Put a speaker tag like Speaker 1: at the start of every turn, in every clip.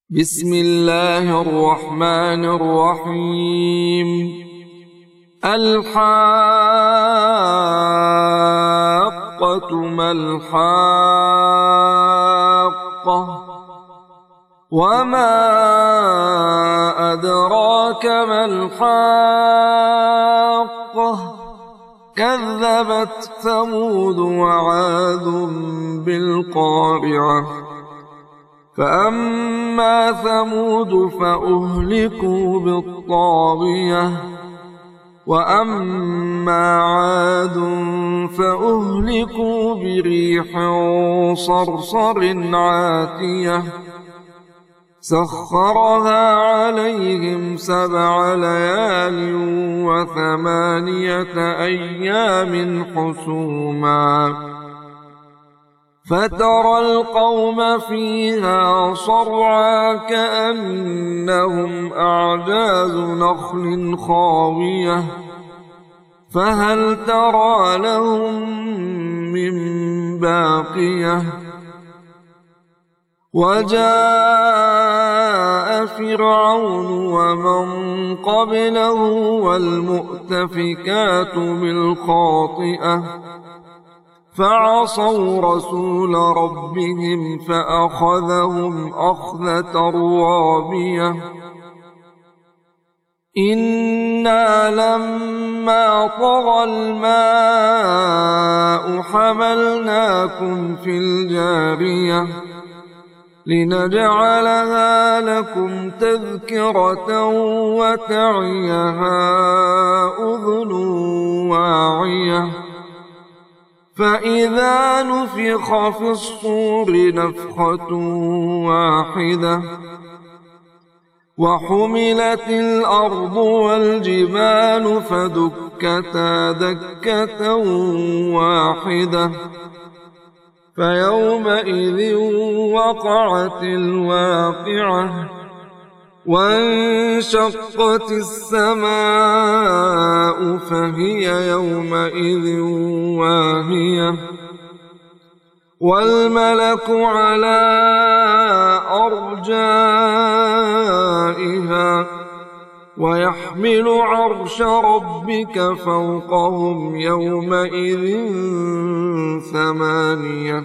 Speaker 1: بسم الله الرحمن الرحيم. الحاقة ما الحاقة وما أدراك ما الحاقة كذبت ثمود وعاد بالقارعة فأما ثمود فأهلكوا بالطاغية وأما عاد فأهلكوا بريح صرصر عاتية سخرها عليهم 7 ليال و8 أيام حسوما فترى القوم فيها صرعى كأنهم أعجاز نخل خاوية فهل ترى لهم من باقية وجاء فرعون ومن قبله والمؤتفكات بالخاطئة فعصوا رسول ربهم فأخذهم أخذة رابية إنا لما طغى الماء حملناكم في الجارية لنجعلها لكم تذكرة وتعيها أذن واعية فإذا نفخ في الصور نفخة واحدة وحملت الأرض والجبال فدكتا دكة واحدة فيومئذ وقعت الواقعة وانشقت السماء فهي يومئذ واهية والملك على أرجائها ويحمل عرش ربك فوقهم يومئذ 8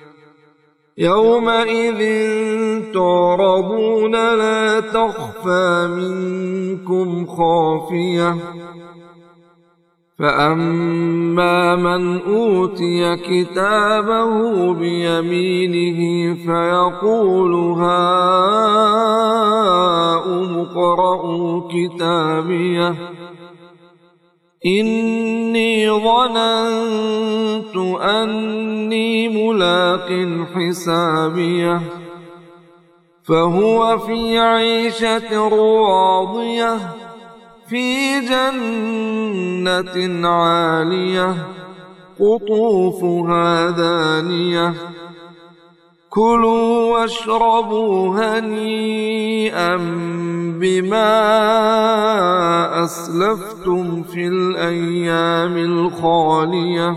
Speaker 1: يومئذ تعرضون لا تخفى منكم خافية فأما من أوتي كتابه بيمينه فيقول هاؤم اقرءوا كتابيه إني ظننت أني ملاق حسابيه فهو في عيشة راضية في جنة عالية قطوفها دانية كلوا واشربوا هنيئا بما أسلفتم في الأيام الخالية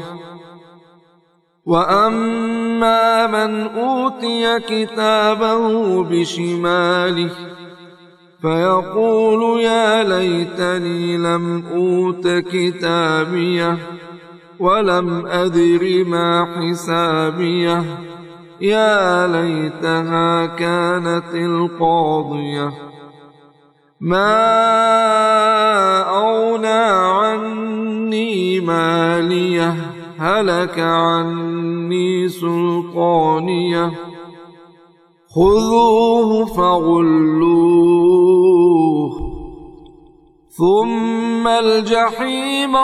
Speaker 1: وأما من أوتي كتابه بشماله فيقول يا ليتني لم أوت كتابيه ولم أدر ما حسابيه يا ليتها كانت القاضية ما أغنى عني ماليه هلك عني سلطانيه خذوه فغلوه ثم الجحيم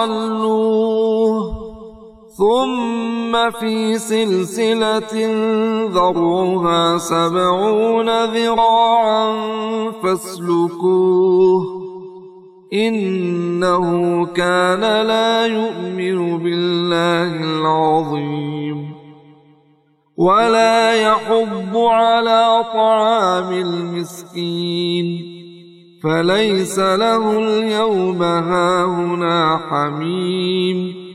Speaker 1: صلوه ثم في سلسلة ذرعها 70 ذراعا فاسلكوه إنه كان لا يؤمن بالله العظيم ولا يحض على طعام المسكين فليس له اليوم هاهنا حميم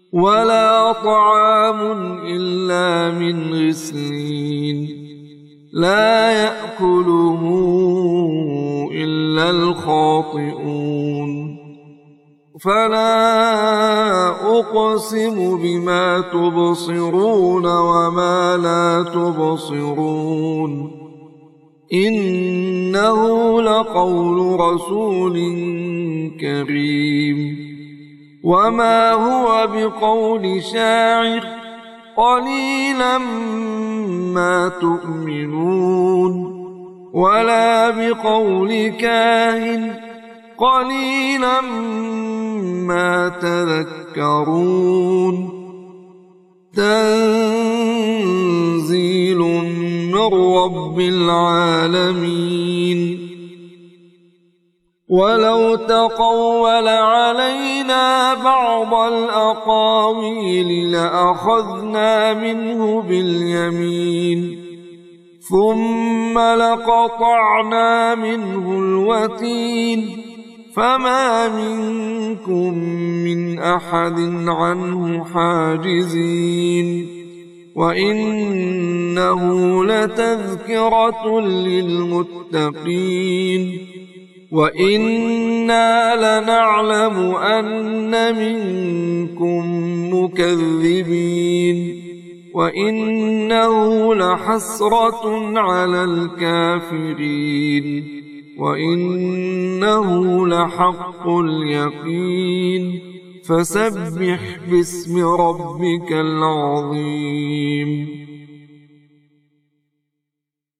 Speaker 1: ولا طعام إلا من غسلين لا يأكله إلا الخاطئون فلا أقسم بما تبصرون وما لا تبصرون إنه لقول رسول كريم وما هو بقول شاعر قليلا ما تؤمنون ولا بقول كاهن قليلا ما تذكرون تنزيل من رب العالمين ولو تقول علينا بعض الأقاويل لأخذنا منه باليمين ثم لقطعنا منه الوتين فما منكم من أحد عنه حاجزين وإنه لتذكرة للمتقين وإنا لنعلم أن منكم مكذبين وإنه لحسرة على الكافرين وإنه لحق اليقين فسبح باسم ربك العظيم